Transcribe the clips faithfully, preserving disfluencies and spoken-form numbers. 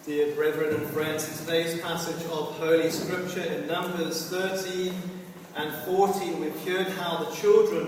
Dear brethren and friends, in today's passage of Holy Scripture in Numbers thirteen and fourteen, we've heard how the children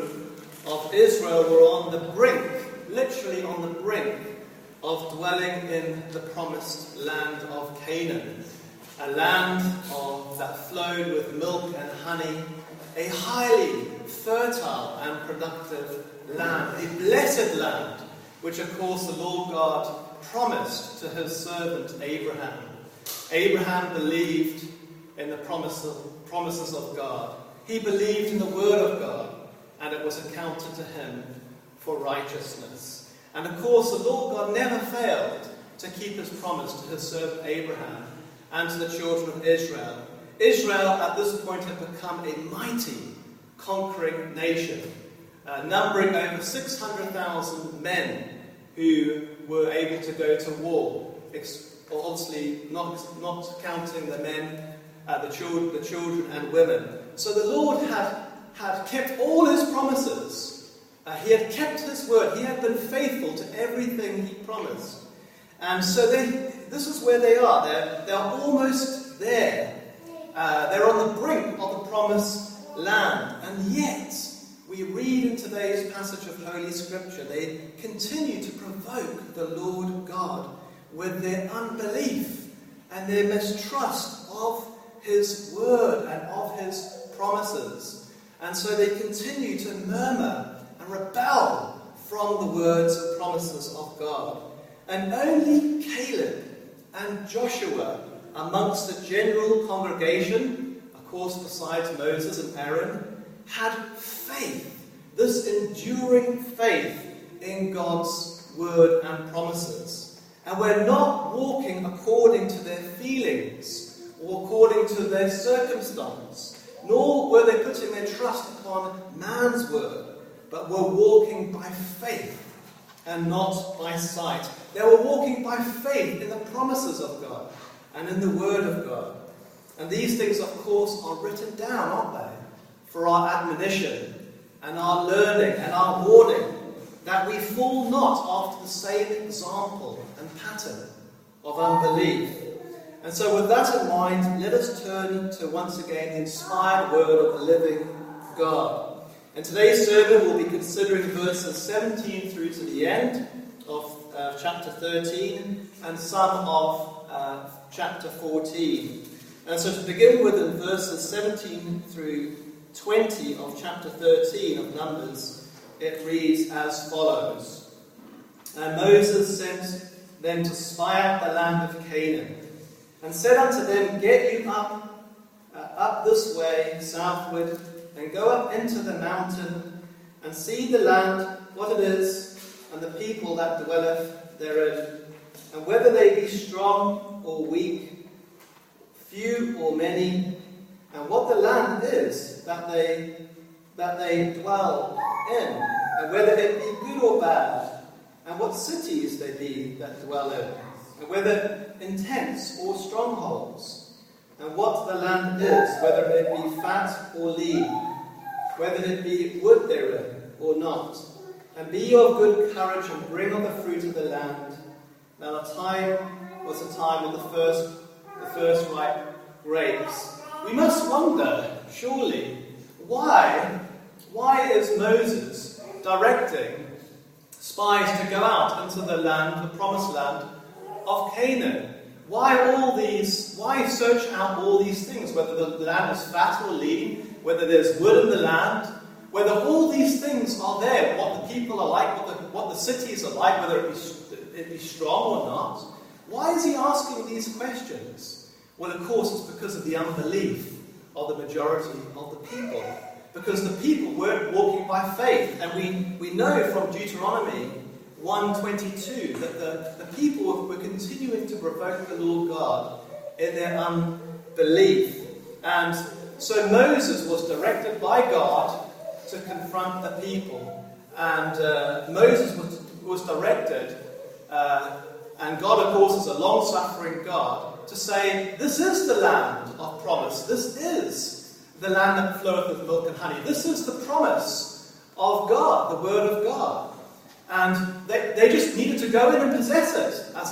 of Israel were on the brink, literally on the brink, of dwelling in the promised land of Canaan, a land of, that flowed with milk and honey, a highly fertile and productive land, a blessed land, which of course the Lord God promised to his servant Abraham. Abraham believed in the promises, promises of God. He believed in the word of God, and it was accounted to him for righteousness. And of course, the Lord God never failed to keep his promise to his servant Abraham and to the children of Israel. Israel at this point had become a mighty, conquering nation, uh, numbering over six hundred thousand men who were able to go to war, obviously not, not counting the men, uh, the, children, the children and women. So the Lord had, had kept all his promises. Uh, he had kept his word. He had been faithful to everything he promised. And so they, this is where they are. They're, they're almost there. Uh, they're on the brink of the promised land. And yet, we read in today's passage of Holy Scripture, they continue to provoke the Lord God with their unbelief and their mistrust of his word and of his promises. And so they continue to murmur and rebel from the words and promises of God. And only Caleb and Joshua, amongst the general congregation, of course besides Moses and Aaron, had faith, this enduring faith in God's word and promises. And we're not walking according to their feelings or according to their circumstance, nor were they putting their trust upon man's word, but were walking by faith and not by sight. They were walking by faith in the promises of God and in the word of God. And these things, of course, are written down, aren't they? For our admonition and our learning and our warning, that we fall not after the same example and pattern of unbelief. And so with that in mind, let us turn to once again the inspired word of the living God. In today's sermon we'll be considering verses seventeen through to the end of uh, chapter thirteen and some of uh, chapter fourteen. And so to begin with, in verses seventeen through twenty of chapter thirteen of Numbers, it reads as follows. And Moses sent them to spy out the land of Canaan, and said unto them, Get you up, uh, up this way, southward, and go up into the mountain, and see the land, what it is, and the people that dwelleth therein, and whether they be strong or weak, few or many, and what the land is that they that they dwell in, and whether it be good or bad, and what cities they be that dwell in, and whether in tents or strongholds, and what the land is, whether it be fat or lean, whether it be wood therein or not. And be of good courage, and bring of the fruit of the land. Now the time was the time of the first the first ripe grapes. We must wonder, surely, why, why is Moses directing spies to go out into the land, the promised land of Canaan? Why all these, why search out all these things, whether the land is fat or lean, whether there's wood in the land, whether all these things are there, what the people are like, what the, what the cities are like, whether it be, it be strong or not. Why is he asking these questions? Well, of course, it's because of the unbelief of the majority of the people. Because the people weren't walking by faith. And we, we know from Deuteronomy one twenty-two that the, the people were continuing to provoke the Lord God in their unbelief. And so Moses was directed by God to confront the people. And uh, Moses was, was directed, uh, and God, of course, is a long-suffering God, to say, this is the land of promise. This is the land that floweth with milk and honey. This is the promise of God, the word of God. And they, they just needed to go in and possess it, as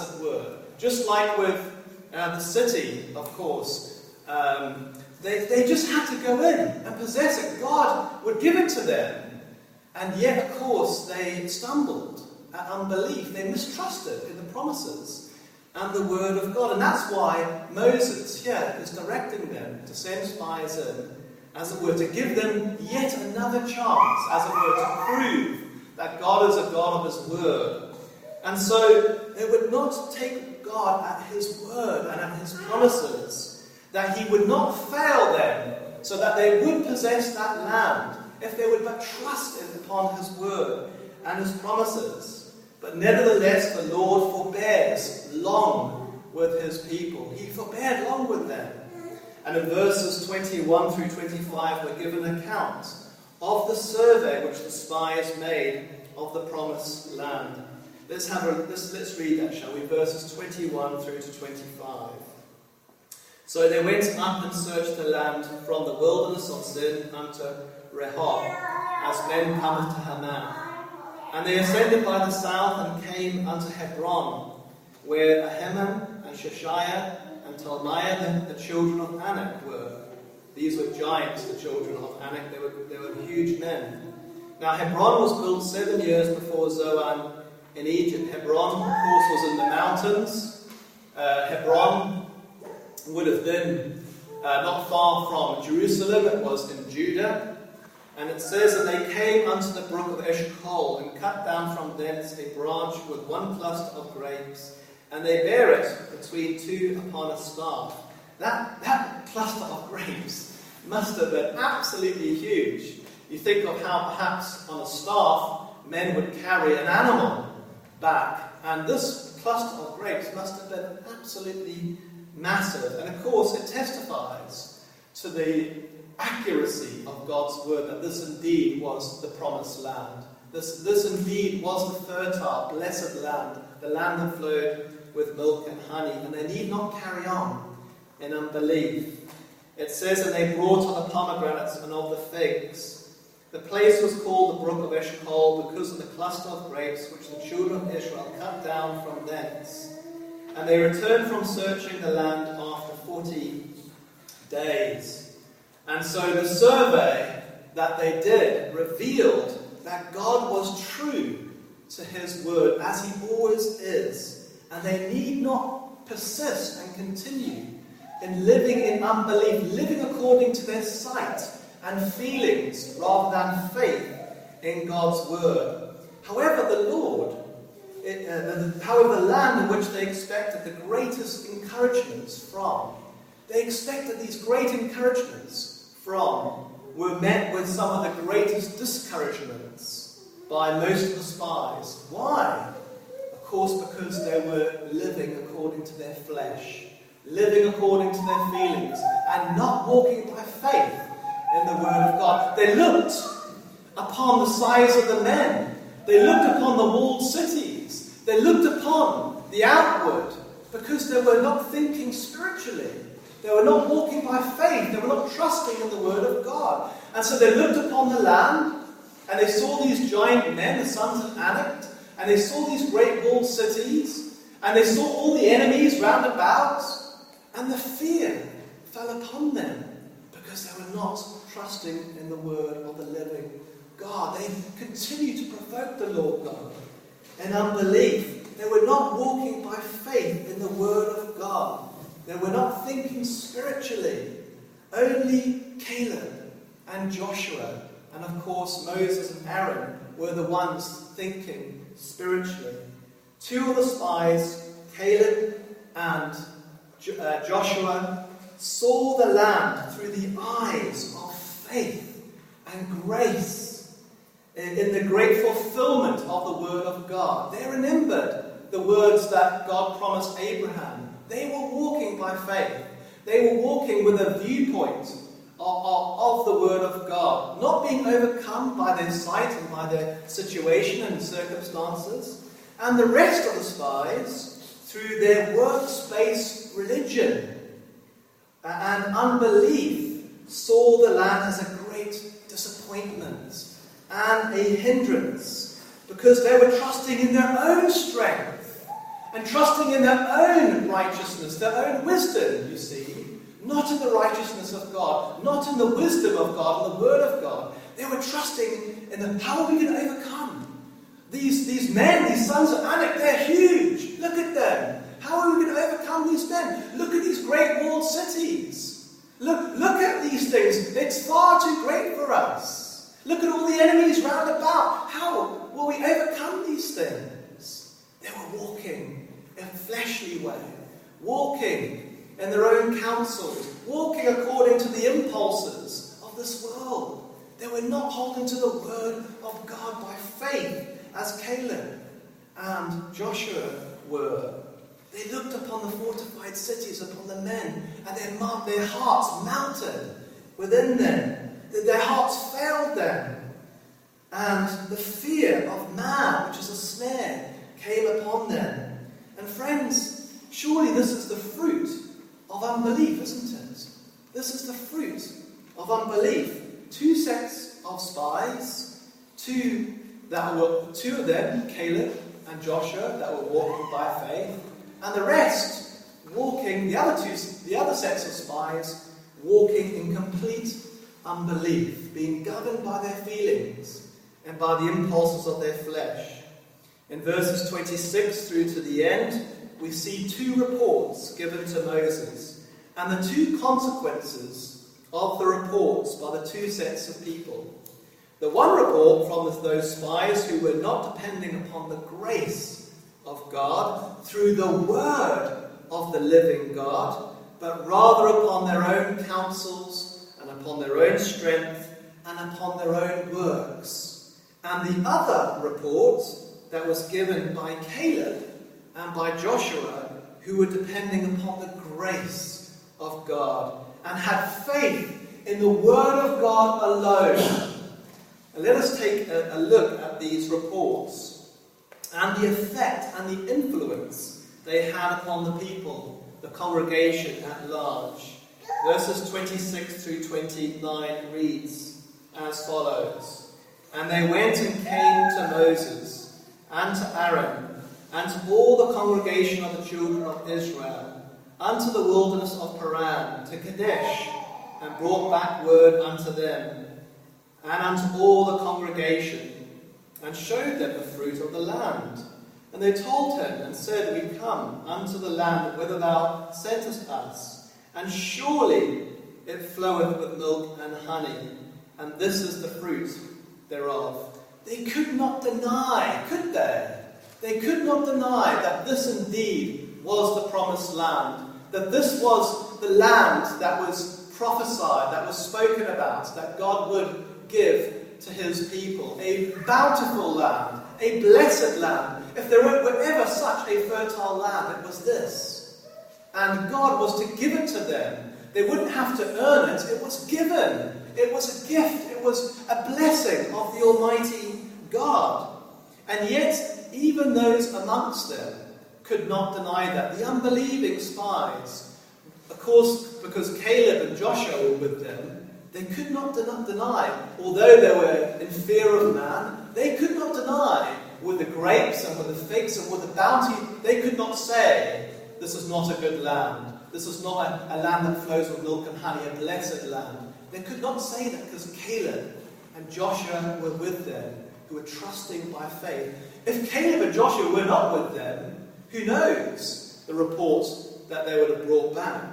as it were. Just like with uh, the city, of course, um, they, they just had to go in and possess it. God would give it to them. And yet, of course, they stumbled at unbelief. They mistrusted in the promises and the word of God. And that's why Moses here is directing them to send spies in, as it were, to give them yet another chance, as it were, to prove that God is a God of his word. And so they would not take God at his word and at his promises, that he would not fail them, so that they would possess that land, if they would but trust upon his word and his promises. But nevertheless, the Lord forbears long with his people. He forbeared long with them. And in verses twenty-one through twenty-five, we're given an account of the survey which the spies made of the promised land. Let's have a let's, let's read that, shall we? Verses twenty-one through to twenty-five. So they went up and searched the land from the wilderness of Zin unto Rehob, as men cometh to Haman. And they ascended by the south and came unto Hebron, where Ahiman and Sheshaiah and Talmaiah, the, the children of Anak, were. These were giants, the children of Anak. They were, they were huge men. Now Hebron was built seven years before Zoan in Egypt. Hebron, of course, was in the mountains. Uh, Hebron would have been uh, not far from Jerusalem. It was in Judah. And it says that they came unto the brook of Eshcol, and cut down from thence a branch with one cluster of grapes, and they bare it between two upon a staff. That, that cluster of grapes must have been absolutely huge. You think of how perhaps on a staff men would carry an animal back, and this cluster of grapes must have been absolutely massive. And of course it testifies to the accuracy of God's word, that this indeed was the promised land. This, this indeed was the fertile, blessed land, the land that flowed with milk and honey, and they need not carry on in unbelief. It says, and they brought of the pomegranates and of the figs. The place was called the brook of Eshcol because of the cluster of grapes which the children of Israel cut down from thence. And they returned from searching the land after forty days. And so the survey that they did revealed that God was true to his word, as he always is. And they need not persist and continue in living in unbelief, living according to their sight and feelings rather than faith in God's word. However, the Lord, it, uh, the, however, the land in which they expected the greatest encouragements from, they expected these great encouragements from, were met with some of the greatest discouragements by most of the spies. Why? Of course, because they were living according to their flesh, living according to their feelings, and not walking by faith in the word of God. They looked upon the size of the men. They looked upon the walled cities. They looked upon the outward, because they were not thinking spiritually. They were not walking by faith. They were not trusting in the word of God. And so they looked upon the land, and they saw these giant men, the sons of Anak, and they saw these great walled cities, and they saw all the enemies round about, and the fear fell upon them, because they were not trusting in the word of the living God. They continued to provoke the Lord God in unbelief. They were not walking by faith in the word of God. They were not thinking spiritually. Only Caleb and Joshua, and of course Moses and Aaron, were the ones thinking spiritually. Two of the spies, Caleb and uh, Joshua, saw the land through the eyes of faith and grace, in, in the great fulfillment of the word of God. They remembered the words that God promised Abraham. They were walking by faith. They were walking with a viewpoint of, of, of the word of God, not being overcome by their sight and by their situation and circumstances. And the rest of the spies, through their works-based religion and unbelief, saw the land as a great disappointment and a hindrance, because they were trusting in their own strength and trusting in their own righteousness, their own wisdom, you see, not in the righteousness of God, not in the wisdom of God and the word of God. They were trusting in the how are we going to overcome these, these men, these sons of Anak. They're huge. Look at them. How are we going to overcome these men? Look at these great walled cities. Look, look at these things. It's far too great for us. Look at all the enemies round about. How will we overcome these things? They were walking in a fleshly way, walking in their own counsels, walking according to the impulses of this world. They were not holding to the word of God by faith, as Caleb and Joshua were. They looked upon the fortified cities, upon the men, and their, their hearts melted within them. Their hearts failed them. And the fear of man, which is a snare, came upon them. And friends, surely this is the fruit of unbelief, isn't it? This is the fruit of unbelief. Two sets of spies, two that were two of them, Caleb and Joshua, that were walking by faith, and the rest walking, the other two, the other sets of spies, walking in complete unbelief, being governed by their feelings and by the impulses of their flesh. In verses twenty-six through to the end, we see two reports given to Moses, and the two consequences of the reports by the two sets of people. The one report from those spies who were not depending upon the grace of God through the word of the living God, but rather upon their own counsels and upon their own strength and upon their own works. And the other report that was given by Caleb and by Joshua, who were depending upon the grace of God and had faith in the word of God alone. And let us take a, a look at these reports and the effect and the influence they had upon the people, the congregation at large. Verses twenty-six through twenty-nine reads as follows. And they went and came to Moses and to Aaron and to all the congregation of the children of Israel unto the wilderness of Paran, to Kadesh, and brought back word unto them and unto all the congregation, and showed them the fruit of the land. And they told him and said, We come unto the land whither thou sentest us, and surely it floweth with milk and honey, and this is the fruit thereof. They could not deny, could they? They could not deny that this indeed was the promised land, that this was the land that was prophesied, that was spoken about, that God would give to his people. A bountiful land, a blessed land. If there were ever such a fertile land, it was this. And God was to give it to them. They wouldn't have to earn it. It was given. It was a gift. It was a blessing of the Almighty God. And yet, even those amongst them could not deny that. The unbelieving spies, of course, because Caleb and Joshua were with them, they could not deny, although they were in fear of man, they could not deny with the grapes and with the figs and with the bounty, they could not say, this is not a good land. This is not a, a land that flows with milk and honey, a blessed land. They could not say that because Caleb and Joshua were with them, who were trusting by faith. If Caleb and Joshua were not with them, who knows the reports that they would have brought back.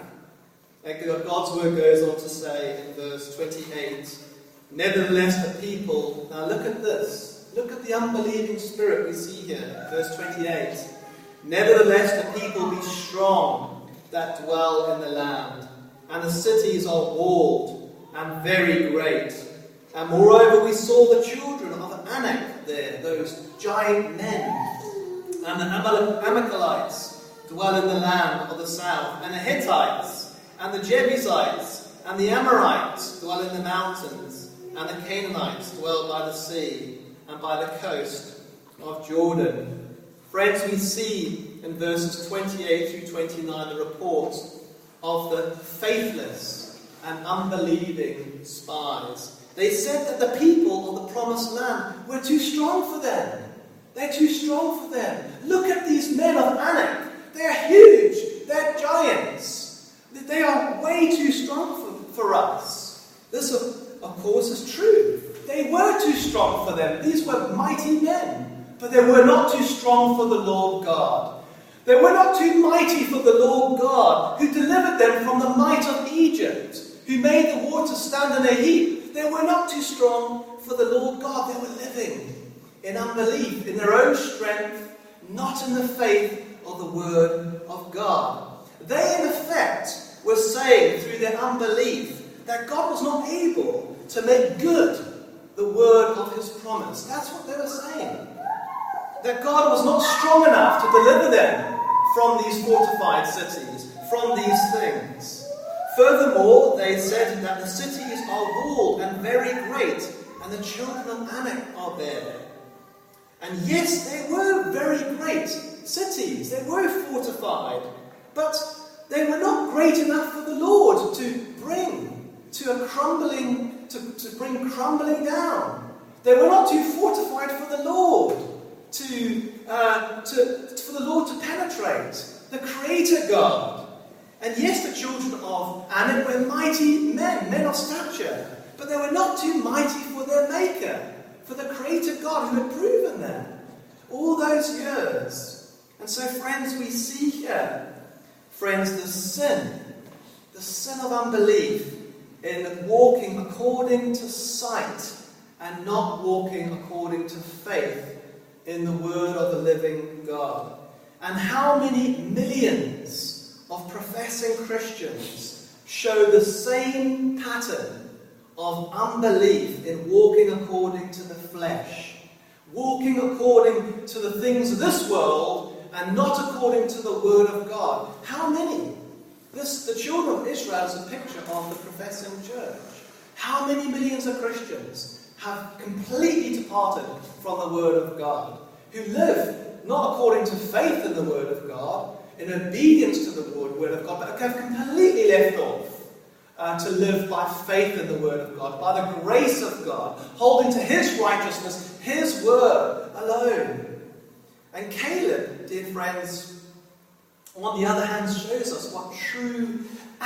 God's word goes on to say in verse twenty-eight, Nevertheless the people, now look at this, look at the unbelieving spirit we see here, verse twenty-eight. Nevertheless the people be strong that dwell in the land, and the cities are walled and very great. And moreover we saw the children of Anak there, those giant men, and the Amalekites dwell in the land of the south, and the Hittites, and the Jebusites, and the Amorites dwell in the mountains, and the Canaanites dwell by the sea, and by the coast of Jordan. Friends, we see in verses twenty-eight through twenty-nine the report of the faithless and unbelieving spies. They said that the people of the promised land were too strong for them. They're too strong for them. Look at these men of Anak. They're huge. They're giants. They are way too strong for, for us. This, of, of course, is true. They were too strong for them. These were mighty men. But they were not too strong for the Lord God. They were not too mighty for the Lord God, who delivered them from the might of Egypt, who made the water stand in a heap. They were not too strong for the Lord God. They were living in unbelief, in their own strength, not in the faith of the Word of God. They, in effect, were saying through their unbelief that God was not able to make good the word of his promise. That's what they were saying. That God was not strong enough to deliver them from these fortified cities, from these things. Furthermore, they said that the cities are walled and very great, and the children of Anak are there. And yes, they were very great cities. They were fortified. But they were not great enough for the Lord to bring to a crumbling, to, to bring crumbling down. They were not too fortified for the Lord to, uh, to for the Lord to penetrate. The Creator God. And yes, the children of Anak were mighty men, men of stature. But they were not too mighty for their Maker, for the Creator God who had proven them all those years. And so, friends, we see here, friends, the sin, the sin of unbelief in walking according to sight and not walking according to faith in the word of the living God. And how many millions of professing Christians show the same pattern of unbelief in walking according to the flesh, walking according to the things of this world and not according to the word of God. How many? This, the children of Israel is a picture of the professing church. How many millions of Christians have completely departed from the word of God, who live not according to faith in the word of God, in obedience to the word of God, but have completely left off uh, to live by faith in the word of God, by the grace of God, holding to his righteousness, his word alone. And Caleb, dear friends, on the other hand, shows us what true,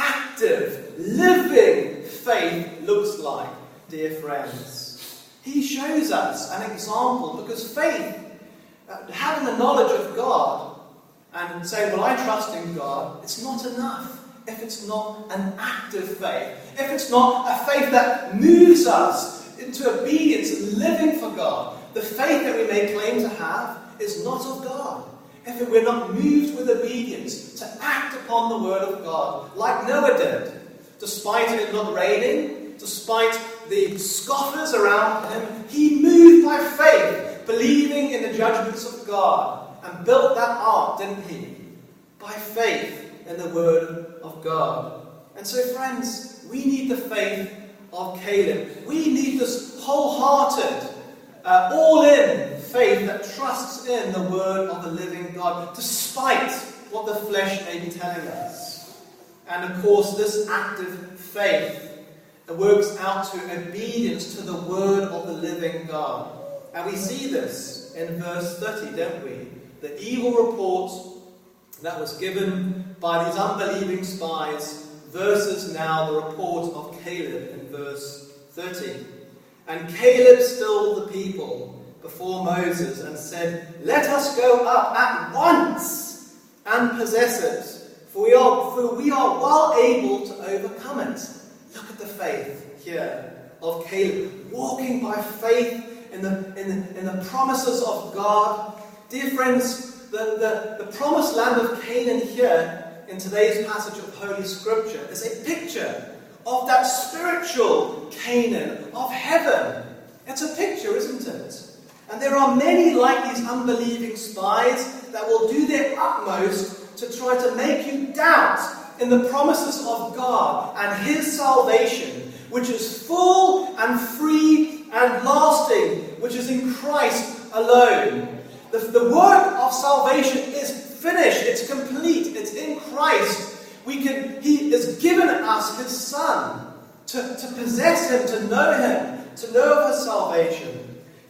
active, living faith looks like, dear friends. He shows us an example, because faith, uh, having the knowledge of God and saying, well, I trust in God, it's not enough if it's not an active faith. If it's not a faith that moves us into obedience and living for God. The faith that we may claim to have is not of God. If we're not moved with obedience to act upon the word of God, like Noah did, despite it not raining, despite the scoffers around him, he moved by faith, believing in the judgments of God, and built that ark, didn't he? By faith in the word of God. And so, friends, we need the faith of Caleb. We need this wholehearted, uh, all-in faith that trusts in the word of the living God, despite what the flesh may be telling us. And of course, this active faith works out to obedience to the word of the living God. And we see this in verse thirty, don't we? The evil report that was given by these unbelieving spies versus now the report of Caleb in verse thirty. And Caleb stilled the people before Moses and said, let us go up at once and possess it, for we are, for we are well able to overcome it. Look at the faith here of Caleb, walking by faith in the, in the, in the promises of God. Dear friends, the, the, the promised land of Canaan here in today's passage of Holy Scripture is a picture of that spiritual Canaan of heaven. It's a picture, isn't it? And there are many like these unbelieving spies that will do their utmost to try to make you doubt in the promises of God and his salvation, which is full and free and lasting, which is in Christ alone. The, the work of salvation is finished, it's complete, it's in Christ. We can, he has given us his Son to, to possess him, to know him, to know of his salvation.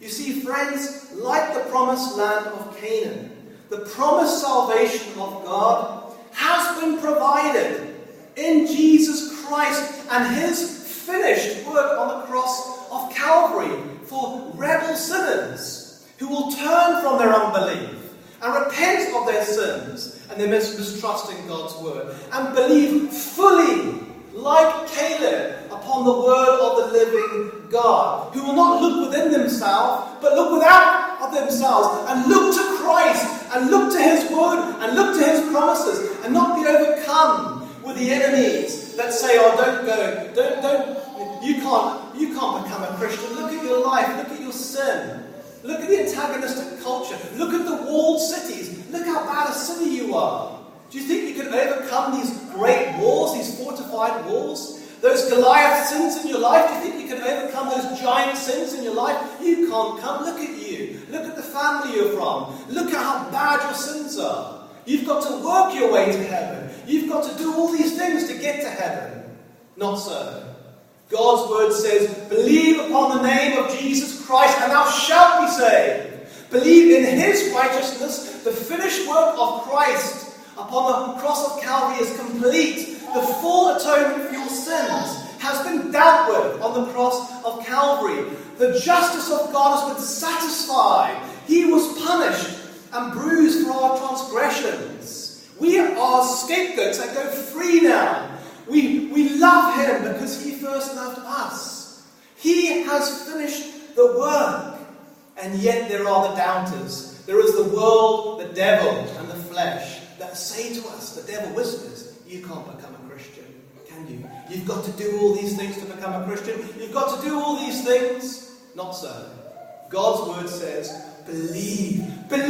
You see, friends, like the promised land of Canaan, the promised salvation of God has been provided in Jesus Christ and his finished work on the cross of Calvary for rebel sinners who will turn from their unbelief and repent of their sins and their mis- mistrust in God's word and believe fully, like Caleb, upon the word of the living God, who will not look within themselves, but look without of themselves and look to Christ and look to his word and look to his promises and not be overcome with the enemies that say, oh, don't go, don't, don't, you can't, you can't become a Christian. Look at your life, look at your sin. Look at the antagonistic culture. Look at the walled cities. Look how bad a city you are. Do you think you can overcome these great walls, these fortified walls? Those Goliath sins in your life? Do you think you can overcome those giant sins in your life? You can't come. Look at you. Look at the family you're from. Look at how bad your sins are. You've got to work your way to heaven. You've got to do all these things to get to heaven. Not so. God's word says, believe upon the name of Jesus Christ and thou shalt be saved. Believe in his righteousness. The finished work of Christ upon the cross of Calvary is complete. The full atonement for your sins has been dealt with on the cross of Calvary. The justice of God has been satisfied. He was punished and bruised for our transgressions. We are scapegoats that go free now. We, we love him because he first loved us. He has finished the work. And yet there are the doubters. There is the world, the devil, and the flesh that say to us, the devil whispers, you can't become a Christian, can you? You've got to do all these things to become a Christian. You've got to do all these things. Not so. God's word says, believe.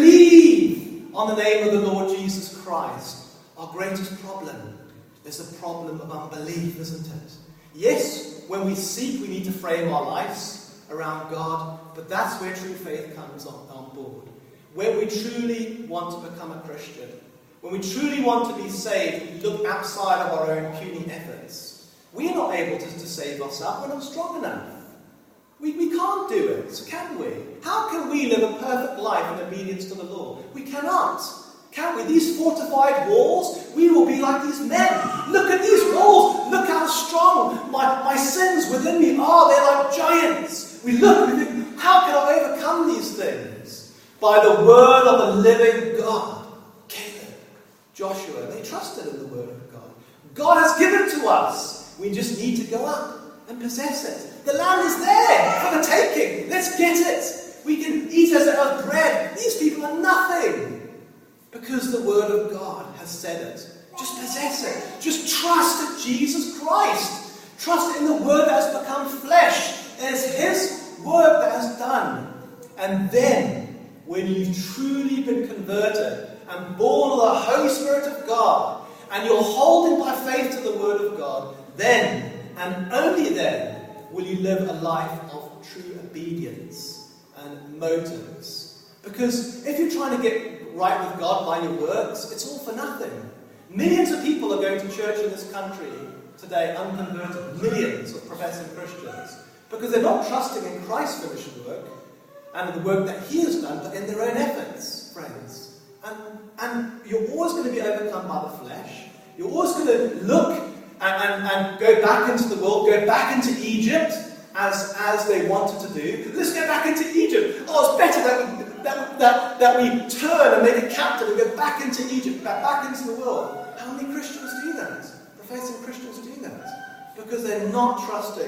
Believe on the name of the Lord Jesus Christ. Our greatest problem is the problem of unbelief, isn't it? Yes, when we seek, we need to frame our lives around God, but that's where true faith comes on, on board. When we truly want to become a Christian, when we truly want to be saved, we look outside of our own puny efforts. We are not able to, to save ourselves. We're not strong enough. We, we can't do it, can we? How can we live a perfect life in obedience to the law? We cannot. Can we? These fortified walls, we will be like these men. Look at these walls. Look how strong my, my sins within me are. They're like giants. We look and we think, how can I overcome these things? By the word of the living God. Caleb, Joshua, they trusted in the word of God. God has given to us. We just need to go up and possess it. The land is there for the taking. Let's get it. We can eat as our bread. These people are nothing. Because the word of God has said it. Just possess it. Just trust in Jesus Christ. Trust in the word that has become flesh. It's his work that has done. And then, when you've truly been converted and born of the Holy Spirit of God, and you're holding by faith to the word of God, then, and only then, will you live a life of true obedience and motives. Because if you're trying to get right with God by your works, it's all for nothing. Millions of people are going to church in this country today, unconverted. Millions of professing Christians. Because they're not trusting in Christ's finished work and the work that he has done, but in their own efforts, friends. And, and you're always going to be overcome by the flesh. You're always going to look and, and, and go back into the world, go back into Egypt, as, as they wanted to do. Let's go back into Egypt. Oh, it's better that we, that, that, that we turn and make a captive and go back into Egypt, back, back into the world. How many Christians do that? Professing Christians do that. Because they're not trusting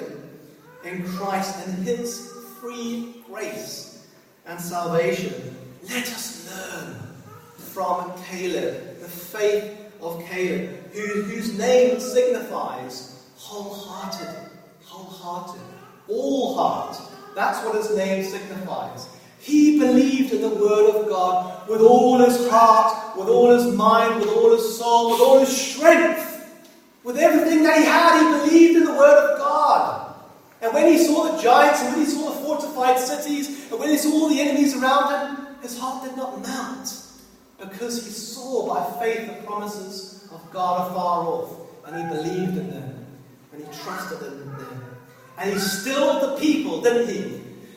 in Christ and his free grace and salvation. Let us learn from Caleb, the faith of Caleb, who, whose name signifies wholehearted, wholehearted, all heart. That's what his name signifies. He believed in the word of God with all his heart, with all his mind, with all his soul, with all his strength. With everything that he had, he believed in the word of God. And when he saw the giants, and when he saw the fortified cities, and when he saw all the enemies around him, his heart did not melt. Because he saw by faith the promises of God afar off. And he believed in them. And he trusted in them. And he stilled the people, didn't he?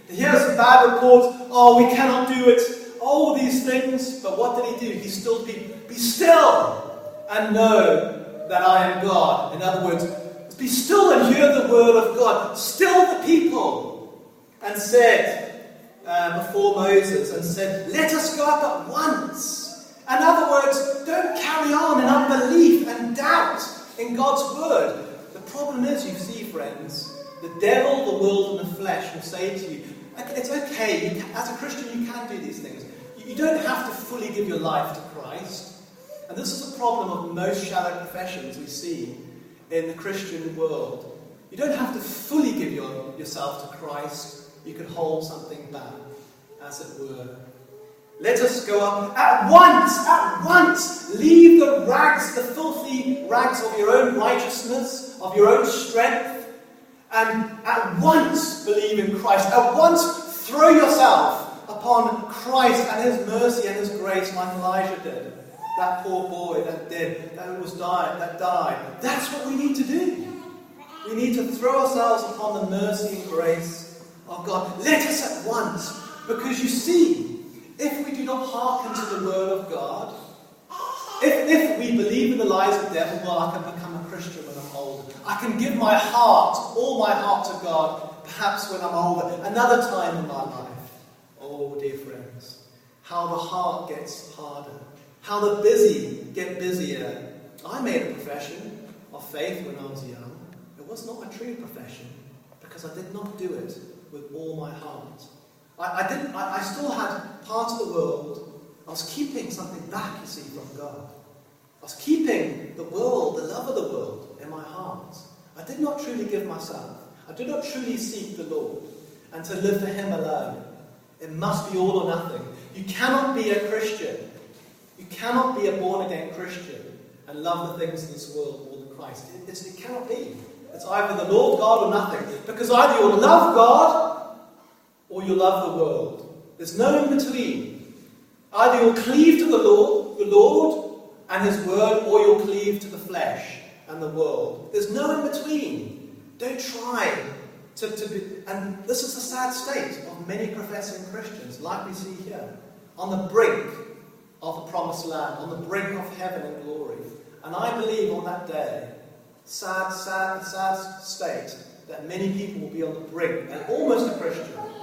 He hears some bad reports. Oh, we cannot do it. All these things. But what did he do? He still be, be still and know that I am God. In other words, be still and hear the word of God. Still the people. And said uh, before Moses, and said, let us go up at once. In other words, don't carry on in unbelief and doubt in God's word. The problem is, you see, friends, the devil, the world, and the flesh will say to you, it's okay, you can, as a Christian you can do these things. You, you don't have to fully give your life to Christ. And this is a problem of most shallow professions we see in the Christian world. You don't have to fully give your, yourself to Christ. You can hold something back, as it were. Let us go up at once, at once. Leave the rags, the filthy rags of your own righteousness, of your own strength, and at once believe in Christ. At once throw yourself upon Christ and his mercy and his grace, like Elijah did. That poor boy that did, that was died, that died. That's what we need to do. We need to throw ourselves upon the mercy and grace of God. Let us at once, because you see, if we do not hearken to the word of God, if, if we believe in the lies of the devil, well, I can become a Christian when I'm older. I can give my heart, all my heart to God, perhaps when I'm older, another time in my life. Oh, dear friends, how the heart gets harder. How the busy get busier. I made a profession of faith when I was young. It was not a true profession because I did not do it with all my heart. I, I didn't. I, I still had part of the world. I was keeping something back, you see, from God. I was keeping the world, the love of the world, in my heart. I did not truly give myself. I did not truly seek the Lord and to live for Him alone. It must be all or nothing. You cannot be a Christian. You cannot be a born-again Christian and love the things of this world more than Christ. It, it's, it cannot be. It's either the Lord God or nothing. Because either you'll love God or you'll love the world. There's no in between. Either you'll cleave to the Lord, the Lord and His word, or you'll cleave to the flesh and the world. There's no in between. Don't try to, to be... And this is the sad state of many professing Christians, like we see here, on the brink of the promised land, on the brink of heaven and glory. And I believe on that day, sad, sad, sad state, that many people will be on the brink, and almost a Christian,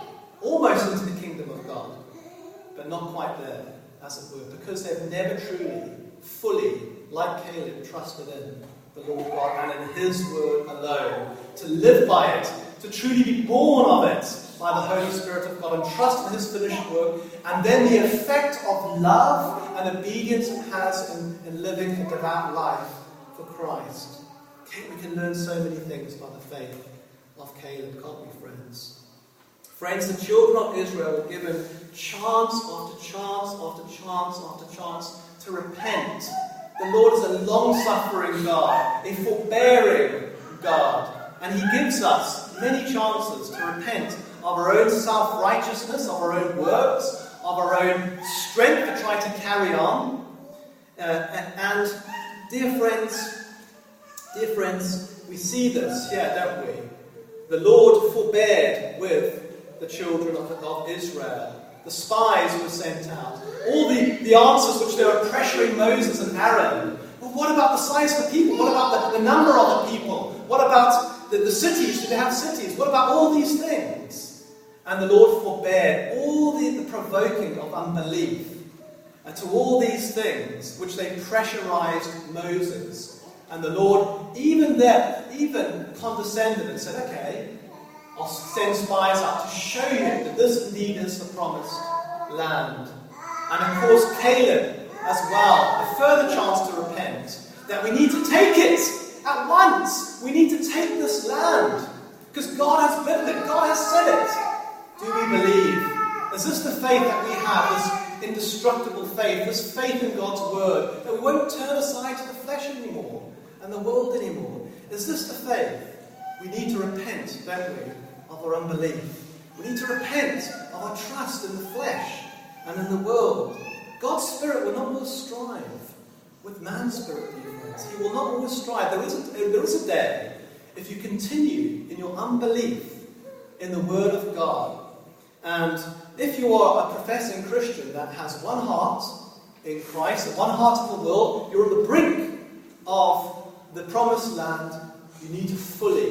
almost into the kingdom of God, but not quite there, as it were, because they've never truly, fully, like Caleb, trusted in the Lord God and in His word alone, to live by it, to truly be born of it, by the Holy Spirit of God, and trust in His finished work, and then the effect of love and obedience it has in, in living a devout life for Christ. We can learn so many things by the faith of Caleb, can't we, friends? Friends, the children of Israel were given chance after chance after chance after chance to repent. The Lord is a long-suffering God, a forbearing God, and He gives us many chances to repent of our own self-righteousness, of our own works, of our own strength to try to carry on. Uh, and, dear friends, dear friends, we see this here, don't we? The Lord forbeared with the children of, of Israel. The spies were sent out. All the, the answers which they were pressuring Moses and Aaron. Well, what about the size of the people? What about the, the number of the people? What about the, the cities? Did they have cities? What about all these things? And the Lord forbeared all the, the provoking of unbelief and to all these things which they pressurized Moses. And the Lord even there, even condescended and said, okay, I'll send spies out to show you that this indeed is the promised land. And of course Caleb as well, a further chance to repent, that we need to take it at once. We need to take this land because God has bidden it, God has said it. Do we believe? Is this the faith that we have, this indestructible faith, this faith in God's word, that we won't turn aside to the flesh anymore and the world anymore? Is this the faith? We need to repent, don't we, of our unbelief. We need to repent of our trust in the flesh and in the world. God's Spirit will not always strive with man's spirit, dear friends. He will not always strive. There is a, there is a day, if you continue in your unbelief in the Word of God, And if you are a professing Christian that has one heart in Christ and one heart in the world, you're at the brink of the promised land. You need to fully,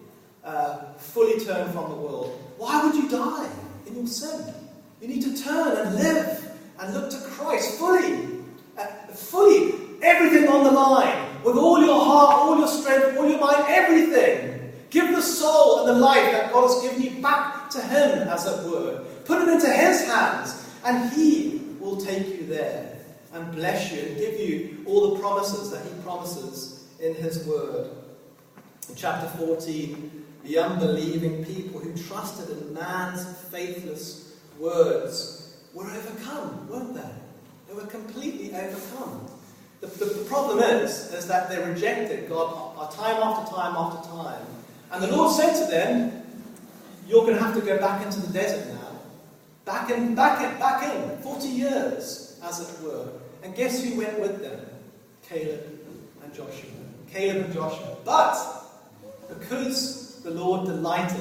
uh, fully turn from the world. Why would you die in your sin? You need to turn and live and look to Christ fully, uh, fully, everything on the line, with all your heart, all your strength, all your mind, everything. Give the soul and the life that God has given you back to Him, as it were. Put it into His hands, and He will take you there and bless you and give you all the promises that He promises in His Word. In chapter fourteen, the unbelieving people who trusted in man's faithless words were overcome, weren't they? They were completely overcome. The, the, the problem is, is that they rejected God time after time after time. And the Lord said to them, you're going to have to go back into the desert now. Back in, back in, back in. forty years, as it were. And guess who went with them? Caleb and Joshua. Caleb and Joshua. But, because the Lord delighted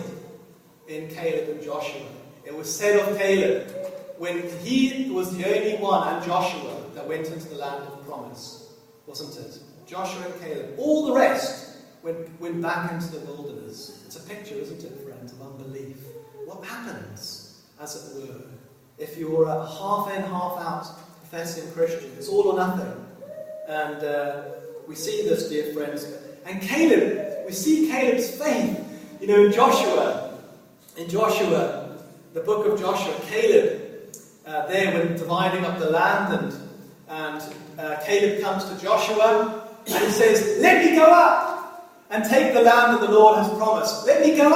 in Caleb and Joshua, it was said of Caleb, when he was the only one, and Joshua, that went into the land of promise, wasn't it? Joshua and Caleb. All the rest went, went back into the wilderness. It's a picture, isn't it, friends, of unbelief. What happens, as it were, if you're a half in, half out professing Christian? It's all or nothing. And uh, we see this, dear friends. And Caleb, we see Caleb's faith. You know, in Joshua, in Joshua, the book of Joshua, Caleb, uh, there when dividing up the land, and and uh, Caleb comes to Joshua and he says, let me go up and take the land that the Lord has promised. Let me go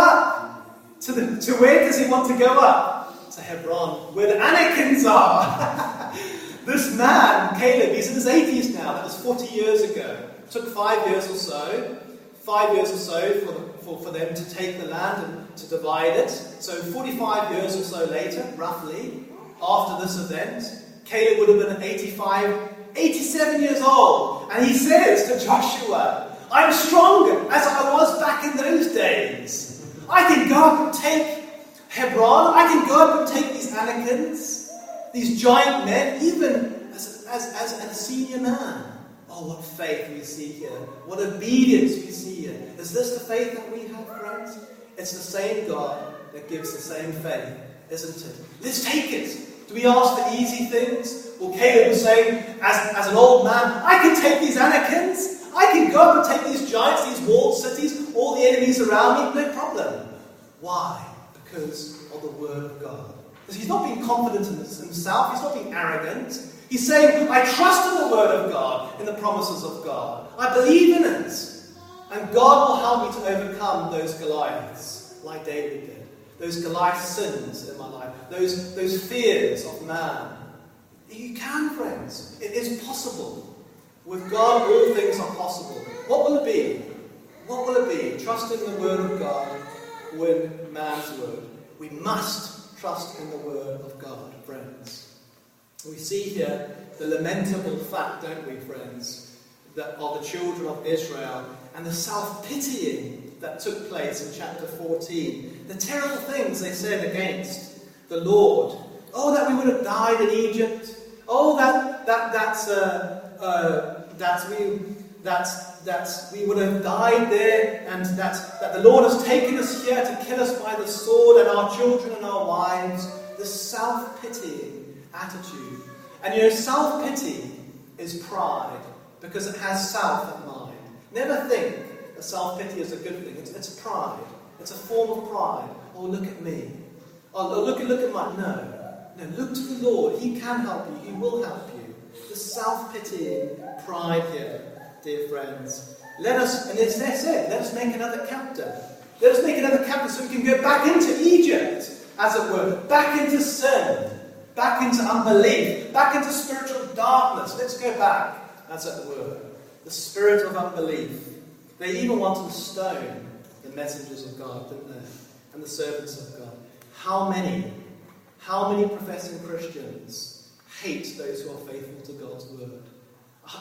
up. To, the, to where does he want to go up? To Hebron, where the Anakims are. This man, Caleb, he's in his eighties now. That was forty years ago. It took five years or so. Five years or so for, the, for, for them to take the land and to divide it. So forty-five years or so later, roughly, after this event, Caleb would have been eighty-five, eighty-seven years old. And he says to Joshua, I'm stronger as I was back in those days. I can go up and take Hebron. I can go up and take these Anakims, these giant men, even as, as, as a senior man. Oh, what faith we see here. What obedience we see here. Is this the faith that we have, friends? It's the same God that gives the same faith, isn't it? Let's take it. Do we ask for easy things? Well, Caleb was saying, as, as an old man, I can take these Anakims. I can go up and take these giants, these walled cities, all the enemies around me, no problem. Why? Because of the Word of God. Because he's not being confident in himself. He's not being arrogant. He's saying, I trust in the Word of God, in the promises of God. I believe in it. And God will help me to overcome those Goliaths, like David did. Those Goliath sins in my life. Those, those fears of man. You can, friends. It is possible. With God, all things are possible. What will it be? What will it be? Trust in the Word of God, win man's word. We must trust in the Word of God, friends. We see here the lamentable fact, don't we, friends, that of the children of Israel and the self-pitying that took place in chapter fourteen. The terrible things they said against the Lord. Oh, that we would have died in Egypt. Oh, that that that's uh, uh, that we that that we would have died there, and that that the Lord has taken us here to kill us by the sword, and our children and our wives. The self-pitying attitude. And you know, self-pity is pride, because it has self in mind. Never think that self-pity is a good thing. It's, it's pride. It's a form of pride. Oh, look at me. Oh, look at look at my... No. No, look to the Lord. He can help you. He will help you. The self-pitying pride here, dear friends. Let us, and it's that's it, let us make another chapter. Let us make another chapter so we can go back into Egypt, as it were. Back into sin. Back into unbelief. Back into spiritual darkness. Let's go back, as it were. The spirit of unbelief. They even wanted to stone the messengers of God, didn't they? And the servants of God. How many, how many professing Christians hate those who are faithful to God's word?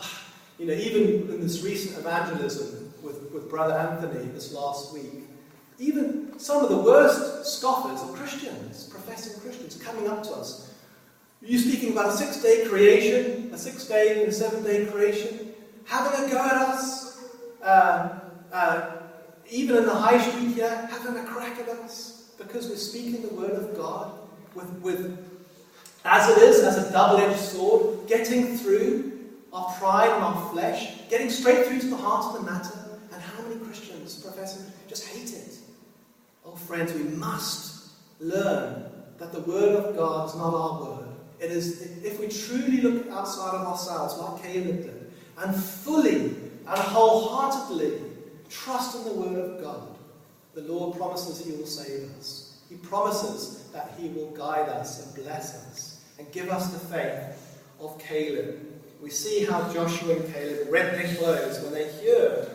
You know, even in this recent evangelism with, with Brother Anthony this last week, Even some of the worst scoffers are Christians, professing Christians, coming up to us. Are you speaking about a six-day creation, a six-day and a seven-day creation? Having a go at us, uh, uh, even in the high street here, having a crack at us, because we're speaking the word of God with, with as it is, as a double-edged sword, getting through our pride and our flesh, getting straight through to the heart of the matter. And how many Christians professing just hate it? Oh, friends, we must learn that the word of God is not our word. It is, if we truly look outside of ourselves, like Caleb did, and fully and wholeheartedly trust in the word of God, the Lord promises he will save us. He promises that he will guide us and bless us and give us the faith of Caleb. We see how Joshua and Caleb rent their clothes when they heard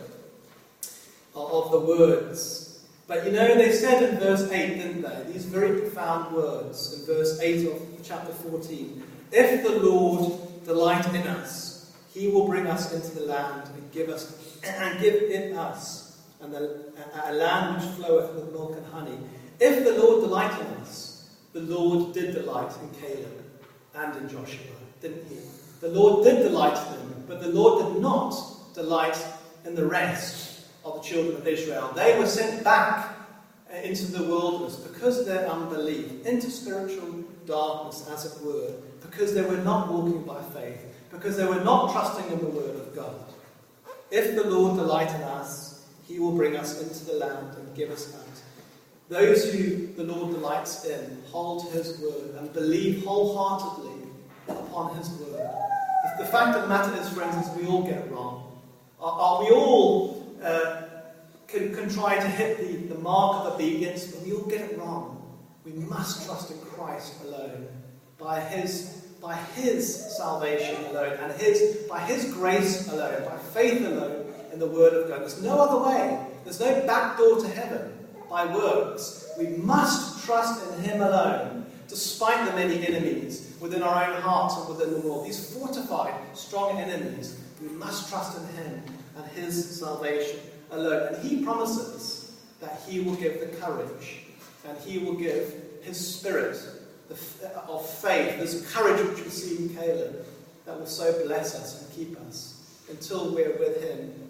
of the words. But you know, they said in verse eight, didn't they? These very profound words in verse eight of chapter fourteen. If the Lord delight in us, he will bring us into the land and give us and give it us, and the, a, a land which floweth with milk and honey. If the Lord delight in us, the Lord did delight in Caleb and in Joshua, didn't he? The Lord did delight in them, but the Lord did not delight in the rest of the children of Israel. They were sent back into the wilderness because of their unbelief, into spiritual darkness, as it were, because they were not walking by faith, because they were not trusting in the word of God. If the Lord delight in us, he will bring us into the land and give us out. Those who the Lord delights in hold his word and believe wholeheartedly upon his word. The fact of the matter is, friends, is we all get it wrong. Are, are we all uh, can, can try to hit the, the mark of obedience, but we all get it wrong. We must trust in Christ alone, by his, by his salvation alone, and his, by his grace alone, by faith alone in the word of God. There's no other way. There's no back door to heaven by works. We must trust in him alone, despite the many enemies within our own hearts and within the world. These fortified, strong enemies, we must trust in him and his salvation alone. And he promises that he will give the courage, and he will give his spirit of faith, this courage which we see in Caleb, that will so bless us and keep us until we're with him